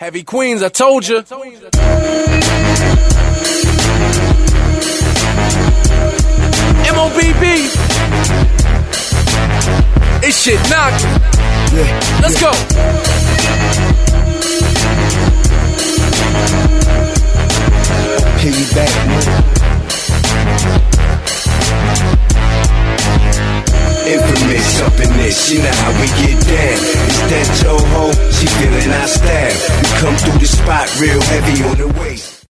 Heavy Queens, I told you. MOBB. This shit knocking. Let's go. Piggyback, Infamous up in this, you know how we get down. It's that Toho, she feeling our style. We come through the spot real heavy on the waist.